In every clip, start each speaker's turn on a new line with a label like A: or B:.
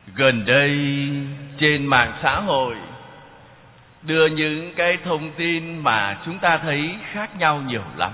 A: Gần đây trên mạng xã hội đưa những cái thông tin mà chúng ta thấy khác nhau nhiều lắm.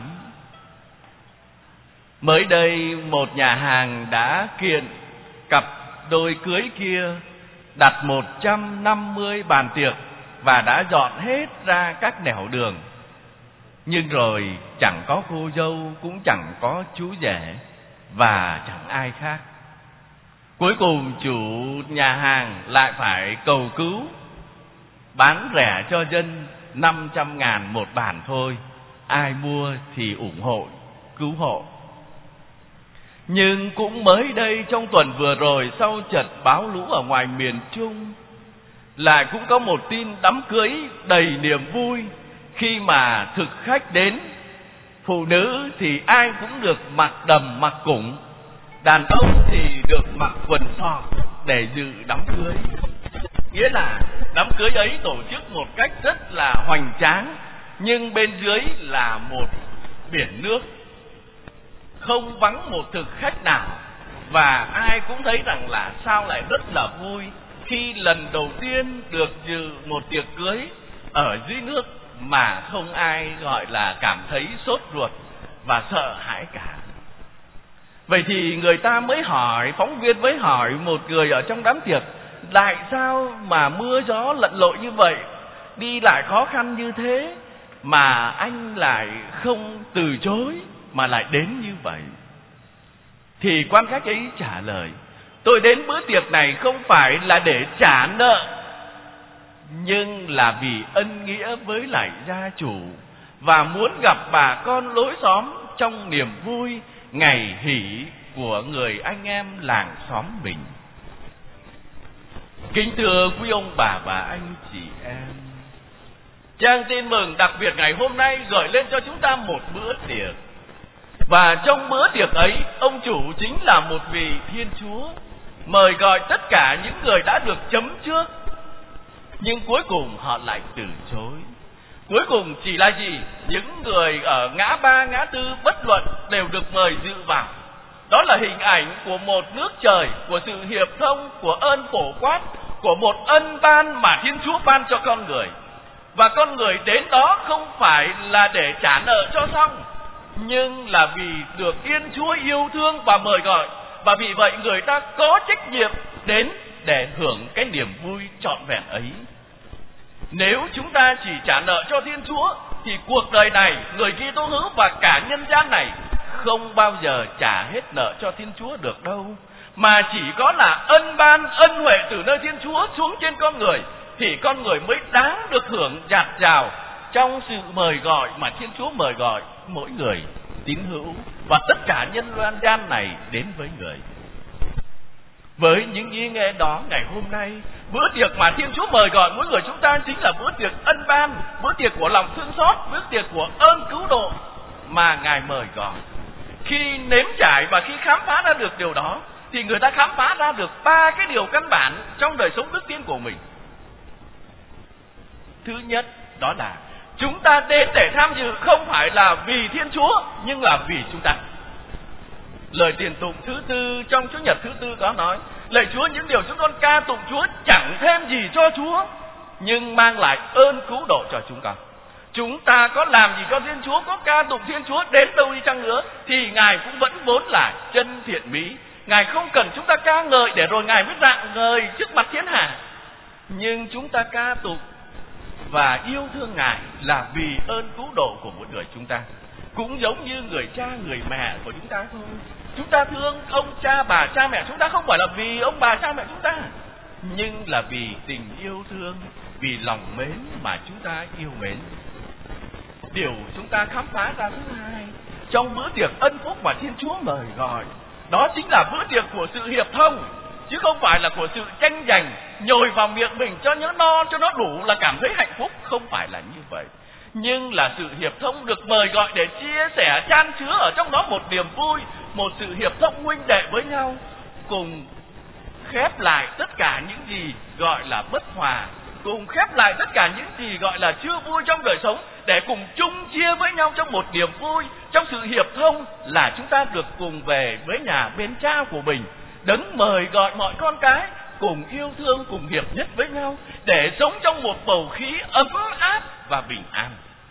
A: Mới đây một nhà hàng đã kiện cặp đôi cưới kia đặt 150 bàn tiệc và đã dọn hết ra các nẻo đường. Nhưng rồi chẳng có cô dâu, cũng chẳng có chú rể và chẳng ai khác. Cuối cùng chủ nhà hàng lại phải cầu cứu, bán rẻ cho dân 500.000 một bàn thôi, ai mua thì ủng hộ, cứu hộ. Nhưng cũng mới đây trong tuần vừa rồi, sau trận bão lũ ở ngoài miền Trung, lại cũng có một tin đám cưới đầy niềm vui. Khi mà thực khách đến, phụ nữ thì ai cũng được mặc đầm mặc củng, đàn ông thì được mặc quần sọt để dự đám cưới. Nghĩa là đám cưới ấy tổ chức một cách rất là hoành tráng, nhưng bên dưới là một biển nước, không vắng một thực khách nào. Và ai cũng thấy rằng là sao lại rất là vui khi lần đầu tiên được dự một tiệc cưới ở dưới nước mà không ai gọi là cảm thấy sốt ruột và sợ hãi cả. Vậy thì người ta mới hỏi, phóng viên mới hỏi một người ở trong đám tiệc, tại sao mà mưa gió lặn lội như vậy, đi lại khó khăn như thế mà anh lại không từ chối mà lại đến như vậy? Thì quan khách ấy trả lời, tôi đến bữa tiệc này không phải là để trả nợ, nhưng là vì ân nghĩa với lại gia chủ và muốn gặp bà con lối xóm trong niềm vui ngày hỷ của người anh em làng xóm mình. Kính thưa quý ông bà và anh chị em, trang tin mừng đặc biệt ngày hôm nay gửi lên cho chúng ta một bữa tiệc. Và trong bữa tiệc ấy, ông chủ chính là một vị Thiên Chúa mời gọi tất cả những người đã được chấm trước. Nhưng cuối cùng họ lại từ chối. Cuối cùng chỉ là gì? Những người ở ngã ba, ngã tư bất luận đều được mời dự vào. Đó là hình ảnh của một nước trời, của sự hiệp thông, của ơn phổ quát, của một ân ban mà Thiên Chúa ban cho con người. Và con người đến đó không phải là để trả nợ cho xong, nhưng là vì được Thiên Chúa yêu thương và mời gọi. Và vì vậy người ta có trách nhiệm đến để hưởng cái niềm vui trọn vẹn ấy. Nếu chúng ta chỉ trả nợ cho Thiên Chúa thì cuộc đời này, người Kitô hữu và cả nhân gian này không bao giờ trả hết nợ cho Thiên Chúa được đâu. Mà chỉ có là ân ban, ân huệ từ nơi Thiên Chúa xuống trên con người thì con người mới đáng được hưởng dạt dào trong sự mời gọi mà Thiên Chúa mời gọi mỗi người tín hữu và tất cả nhân gian này đến với người. Với những ý nghĩa đó, ngày hôm nay, bữa tiệc mà Thiên Chúa mời gọi mỗi người chúng ta chính là bữa tiệc ân ban, bữa tiệc của lòng thương xót, bữa tiệc của ơn cứu độ mà Ngài mời gọi. Khi nếm trải và khi khám phá ra được điều đó, thì người ta khám phá ra được 3 cái điều căn bản trong đời sống đức tin của mình. Thứ nhất, đó là chúng ta đến để tham dự không phải là vì Thiên Chúa, nhưng là vì chúng ta. Lời tiền tụng thứ tư trong Chủ nhật thứ tư có nói, lạy Chúa, những điều chúng con ca tụng Chúa chẳng thêm gì cho Chúa, nhưng mang lại ơn cứu độ cho chúng con. Chúng ta có làm gì cho Thiên Chúa, có ca tụng Thiên Chúa đến đâu đi chăng nữa, thì Ngài cũng vẫn vốn là chân thiện mỹ. Ngài không cần chúng ta ca ngợi để rồi Ngài mới rạng ngời trước mặt thiên hạ. Nhưng chúng ta ca tụng và yêu thương Ngài là vì ơn cứu độ của một người chúng ta. Cũng giống như người cha, người mẹ của chúng ta thôi. Chúng ta thương ông cha, bà, cha mẹ chúng ta không phải là vì ông bà, cha mẹ chúng ta, nhưng là vì tình yêu thương, vì lòng mến mà chúng ta yêu mến. Điều chúng ta khám phá ra thứ hai trong bữa tiệc ân phúc mà Thiên Chúa mời gọi, đó chính là bữa tiệc của sự hiệp thông, chứ không phải là của sự tranh giành, nhồi vào miệng mình cho nó no, cho nó đủ là cảm thấy hạnh phúc. Không phải là như vậy, nhưng là sự hiệp thông được mời gọi để chia sẻ, chan chứa ở trong đó một niềm vui, một sự hiệp thông huynh đệ với nhau, cùng khép lại tất cả những gì gọi là bất hòa, cùng khép lại tất cả những gì gọi là chưa vui trong đời sống, để cùng chung chia với nhau trong một niềm vui, trong sự hiệp thông là chúng ta được cùng về với nhà bên Cha của mình, đấng mời gọi mọi con cái cùng yêu thương, cùng hiệp nhất với nhau để sống trong một bầu khí ấm áp và bình an.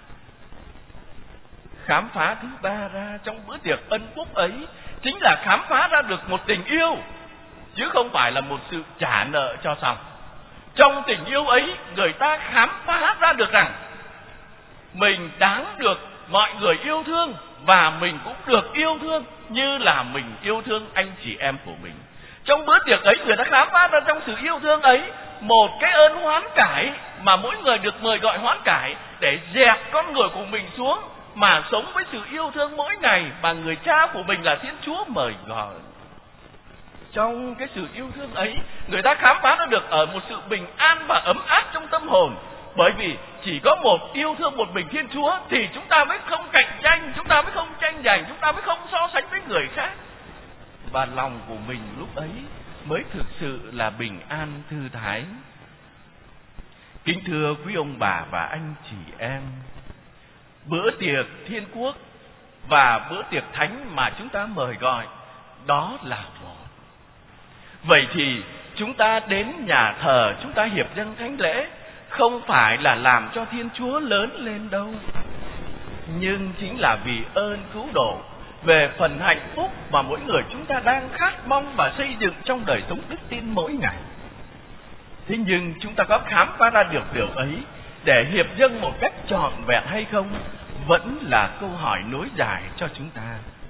A: Khám phá thứ ba ra trong bữa tiệc ân phúc ấy chính là khám phá ra được một tình yêu, chứ không phải là một sự trả nợ cho xong. Trong tình yêu ấy, người ta khám phá ra được rằng mình đáng được mọi người yêu thương, và mình cũng được yêu thương như là mình yêu thương anh chị em của mình. Trong bữa tiệc ấy, người ta khám phá ra trong sự yêu thương ấy một cái ơn hoán cải, mà mỗi người được mời gọi hoán cải để dẹp con người của mình xuống mà sống với sự yêu thương mỗi ngày mà người cha của mình là Thiên Chúa mời gọi. Trong cái sự yêu thương ấy, người ta khám phá ra được ở một sự bình an và ấm áp trong tâm hồn. Bởi vì chỉ có một yêu thương một mình Thiên Chúa thì chúng ta mới không cạnh tranh, chúng ta mới không tranh giành, chúng ta mới không so sánh với người khác. Và lòng của mình lúc ấy mới thực sự là bình an thư thái. Kính thưa quý ông bà và anh chị em, bữa tiệc Thiên Quốc và bữa tiệc Thánh mà chúng ta mời gọi đó là một. Vậy thì chúng ta đến nhà thờ, chúng ta hiệp dâng thánh lễ không phải là làm cho Thiên Chúa lớn lên đâu, nhưng chính là vì ơn cứu độ, về phần hạnh phúc mà mỗi người chúng ta đang khát mong và xây dựng trong đời sống đức tin mỗi ngày. Thế nhưng chúng ta có khám phá ra được điều ấy để hiệp dâng một cách trọn vẹn hay không, vẫn là câu hỏi nối dài cho chúng ta.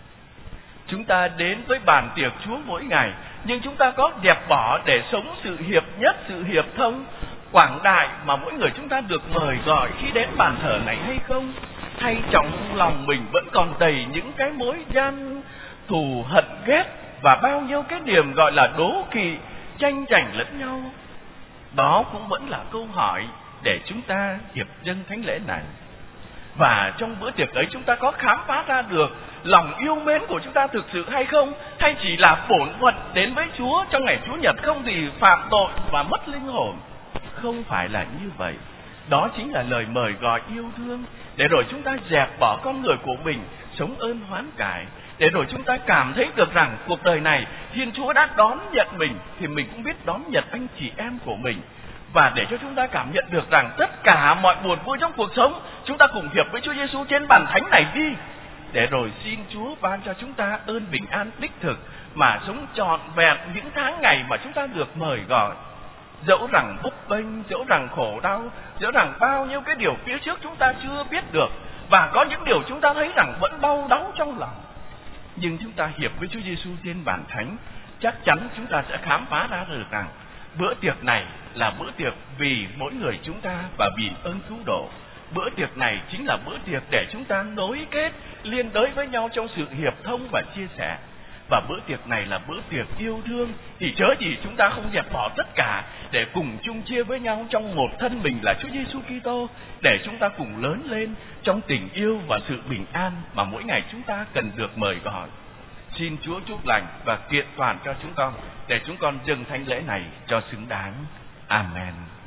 A: Chúng ta đến với bàn tiệc Chúa mỗi ngày, nhưng chúng ta có dẹp bỏ để sống sự hiệp nhất, sự hiệp thông quảng đại mà mỗi người chúng ta được mời gọi khi đến bàn thờ này hay không? Hay trong lòng mình vẫn còn đầy những cái mối gian thù hận ghét và bao nhiêu cái điểm gọi là đố kỵ, tranh giành lẫn nhau? Đó cũng vẫn là câu hỏi để chúng ta hiệp dâng thánh lễ này. Và trong bữa tiệc ấy chúng ta có khám phá ra được lòng yêu mến của chúng ta thực sự hay không? Hay chỉ là bổn phận đến với Chúa trong ngày Chủ nhật không thì phạm tội và mất linh hồn? Không phải là như vậy. Đó chính là lời mời gọi yêu thương, để rồi chúng ta dẹp bỏ con người của mình, sống ơn hoán cải, để rồi chúng ta cảm thấy được rằng cuộc đời này Thiên Chúa đã đón nhận mình, thì mình cũng biết đón nhận anh chị em của mình. Và để cho chúng ta cảm nhận được rằng tất cả mọi buồn vui trong cuộc sống, chúng ta cùng hiệp với Chúa Giêsu trên bàn thánh này đi, để rồi xin Chúa ban cho chúng ta ơn bình an đích thực mà sống trọn vẹn những tháng ngày mà chúng ta được mời gọi. Dẫu rằng bấp bênh, dẫu rằng khổ đau, dẫu rằng bao nhiêu cái điều phía trước chúng ta chưa biết được, và có những điều chúng ta thấy rằng vẫn đau đáu trong lòng, nhưng chúng ta hiệp với Chúa Giêsu trên bàn thánh, chắc chắn chúng ta sẽ khám phá ra được rằng bữa tiệc này là bữa tiệc vì mỗi người chúng ta và vì ơn cứu độ. Bữa tiệc này chính là bữa tiệc để chúng ta nối kết, liên đới với nhau trong sự hiệp thông và chia sẻ. Và bữa tiệc này là bữa tiệc yêu thương, thì chớ gì chúng ta không dẹp bỏ tất cả để cùng chung chia với nhau trong một thân mình là Chúa Giêsu Kitô, để chúng ta cùng lớn lên trong tình yêu và sự bình an mà mỗi ngày chúng ta cần được mời gọi. Xin Chúa chúc lành và kiện toàn cho chúng con để chúng con dâng thánh lễ này cho xứng đáng. Amen.